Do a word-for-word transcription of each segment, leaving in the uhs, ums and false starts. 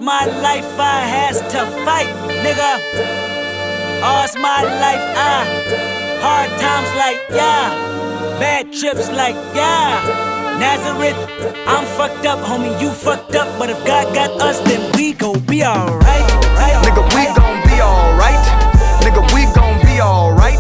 my life I has to fight, nigga. All's my life I hard times like yeah, bad trips like yeah. Nazareth, I'm fucked up, homie, you fucked up. But if God got us, then we gon' be alright. Right? Nigga, we gon' be alright. Nigga, we gon' be alright.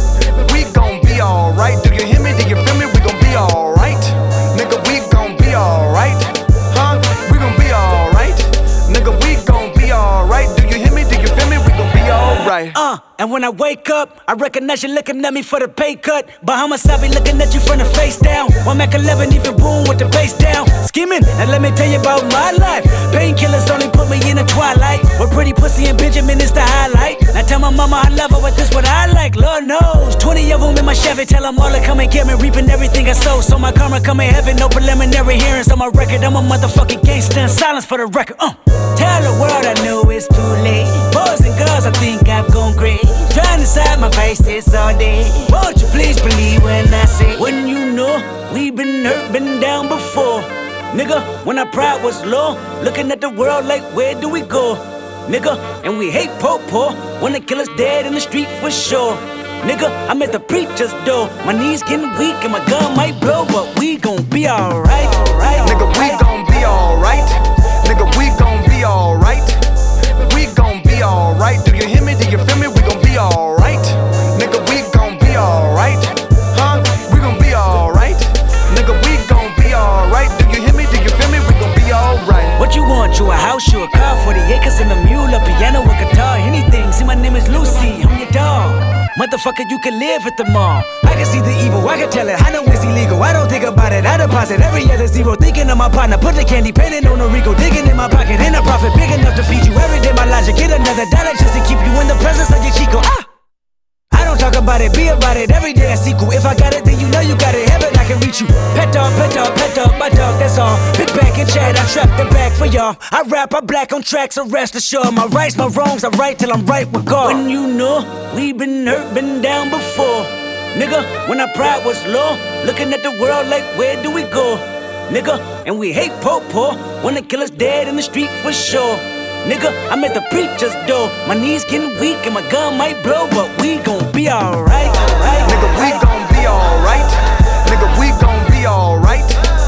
We gon' be alright. Do you hear me? Do you feel me? We gon' be alright. Nigga, we gon' be alright. Huh? We gon' be alright. Nigga, we gon' be alright. Do you hear me? Do you feel me? We gon' be alright. Uh, and when I wake up, I recognize you looking at me for the pay cut. Bahamas, I be looking at you from the face down. One Mac eleven, even boom with the bass down. Scheming, and let me tell you about my life. Painkillers only put me in the twilight. With pretty pussy and Benjamin is the highlight. I tell my mama I love her, but this what I like, Lord knows. Twenty of them in my Chevy, tell them all to come and get me. Reaping everything I sow, so my karma come in heaven. No preliminary hearings on my record. I'm a motherfucking gangster in silence for the record. Uh. Tell the world I know it's too late. Boys and girls, I think I've gone crazy. Trying to side my faces all day. Won't you please believe when I say, when you know we've been hurt, been down before. Nigga, when our pride was low, looking at the world like, where do we go? Nigga, and we hate po-po when the killer's dead in the street for sure. Nigga, I'm at the preacher's door. My knees getting weak and my gun might blow, but we gon' be alright. Right, Nigga, we gon' be alright. Nigga, we gon' be alright. We gon' be alright. Do you hear me? Do you feel me? We gon' be alright. Nigga, we gon' be alright. Huh? We gon' be alright. Nigga, we gon' be alright. Do you hear me? Do you feel me? We gon' be alright. What you want? You a house, you a car, forty acres and a mule, a piano, a guitar, anything. See, my name is Lucy, I'm your dog. Motherfucker, you can live at the mall. I can see the evil, I can tell it. I know it's illegal, I don't think about it. I deposit every other zero, thinking of my partner. Put the candy painting on a Rico, digging in my pocket. In a profit big enough to feed you every day. My logic, get another dollar just to keep you in the presence of your Chico. Ah! I don't talk about it, be about it. Every day I sequel. If I got it, then you know you got it. Heaven, I can reach you. Pet dog, pet dog, pet dog, my dog, that's all. Big back and chat, I trap the back for y'all. I rap, I black on tracks, so rest assured. My rights, my wrongs, I right till I'm right with God. When you know we been hurt, been down before. Nigga, when our pride was low, looking at the world like, where do we go? Nigga, and we hate po-po when the killer's dead in the street for sure. Nigga, I'm at the preacher's door. My knees getting weak and my gun might blow, but we gon' be alright. Right? Nigga, we gon' be alright. Nigga, we gon' be alright.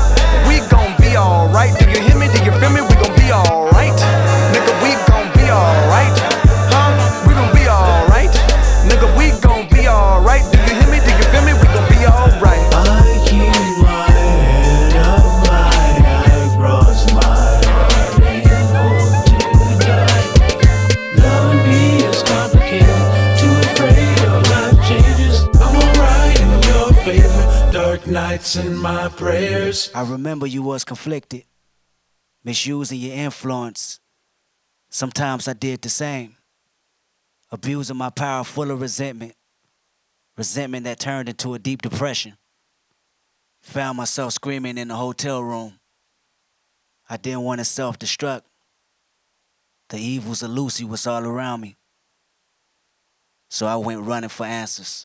We gon' be alright. Do you hear me? Do you feel me? We gon' be alright. Nigga, we gon' be alright. Huh? We gon' be alright. Nigga, we gon' be alright. Do you hear me? Do you feel me? We gon' be alright. I keep my head up high, I cross my heart and hope to die. Loving me is complicated, too afraid of life changes. I'm alright in your favor, dark nights in my prayers. I remember you was conflicted, misusing your influence. Sometimes I did the same, abusing my power full of resentment. Resentment that turned into a deep depression. Found myself screaming in the hotel room. I didn't want to self-destruct. The evils of Lucy was all around me. So I went running for answers.